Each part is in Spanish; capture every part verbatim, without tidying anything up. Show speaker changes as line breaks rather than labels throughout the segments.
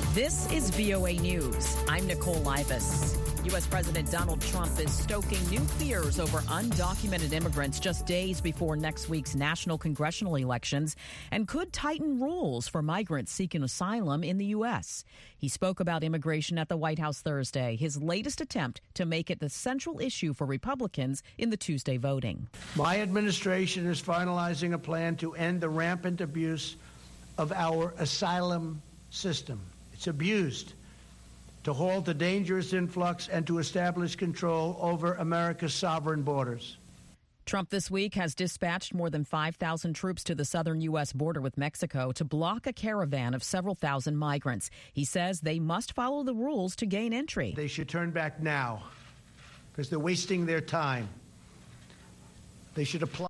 This is V O A News. I'm Nicole Libas. U S. President Donald Trump is stoking new fears over undocumented immigrants just days before next week's national congressional elections and could tighten rules for migrants seeking asylum in the U S. He spoke about immigration at the White House Thursday, his latest attempt to make it the central issue for Republicans in the Tuesday voting.
My administration is finalizing a plan to end the rampant abuse of our asylum system. It's abused, to halt the dangerous influx and to establish control over America's sovereign borders.
Trump this week has dispatched more than five thousand troops to the southern U S border with Mexico to block a caravan of several thousand migrants. He says they must follow the rules to gain entry.
They should turn back now because they're wasting their time. They should apply.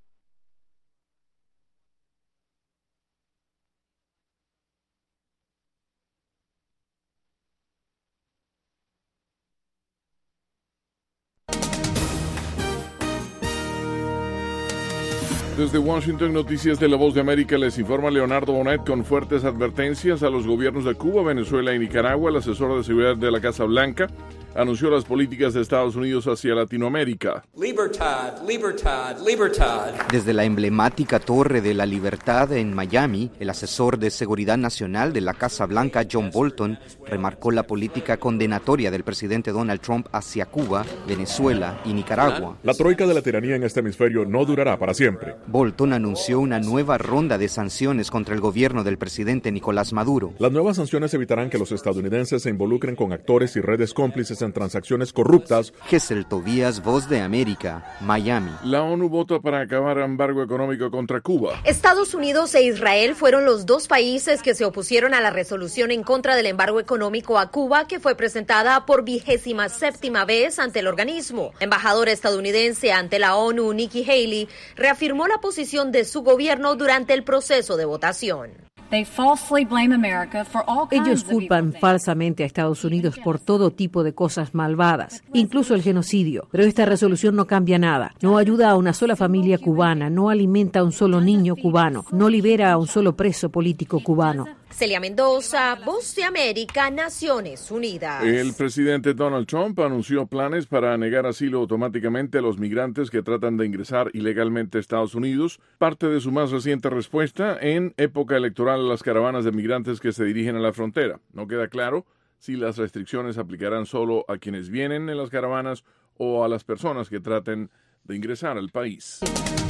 Desde Washington, Noticias de la Voz de América, les informa Leonardo Bonet con fuertes advertencias a los gobiernos de Cuba, Venezuela y Nicaragua. El asesor de seguridad de la Casa Blanca anunció las políticas de Estados Unidos hacia Latinoamérica.
Libertad, libertad, libertad.
Desde la emblemática Torre de la Libertad en Miami, el asesor de seguridad nacional de la Casa Blanca, John Bolton, remarcó la política condenatoria del presidente Donald Trump hacia Cuba, Venezuela y Nicaragua.
La troika de la tiranía en este hemisferio no durará para siempre.
Bolton anunció una nueva ronda de sanciones contra el gobierno del presidente Nicolás Maduro.
Las nuevas sanciones evitarán que los estadounidenses se involucren con actores y redes cómplices en transacciones corruptas.
Gesell Tobías, Voz de América, Miami.
La ONU vota para acabar el embargo económico contra Cuba.
Estados Unidos e Israel fueron los dos países que se opusieron a la resolución en contra del embargo económico a Cuba, que fue presentada por vigésima séptima vez ante el organismo. La embajadora estadounidense ante la ONU, Nikki Haley, reafirmó la posición de su gobierno durante el proceso de votación.
Ellos culpan falsamente a Estados Unidos por todo tipo de cosas malvadas, incluso el genocidio. Pero esta resolución no cambia nada. No ayuda a una sola familia cubana, no alimenta a un solo niño cubano, no libera a un solo preso político cubano.
Celia Mendoza, Voz de América, Naciones Unidas.
El presidente Donald Trump anunció planes para negar asilo automáticamente a los migrantes que tratan de ingresar ilegalmente a Estados Unidos, parte de su más reciente respuesta en época electoral a las caravanas de migrantes que se dirigen a la frontera. No queda claro si las restricciones aplicarán solo a quienes vienen en las caravanas o a las personas que traten de ingresar al país.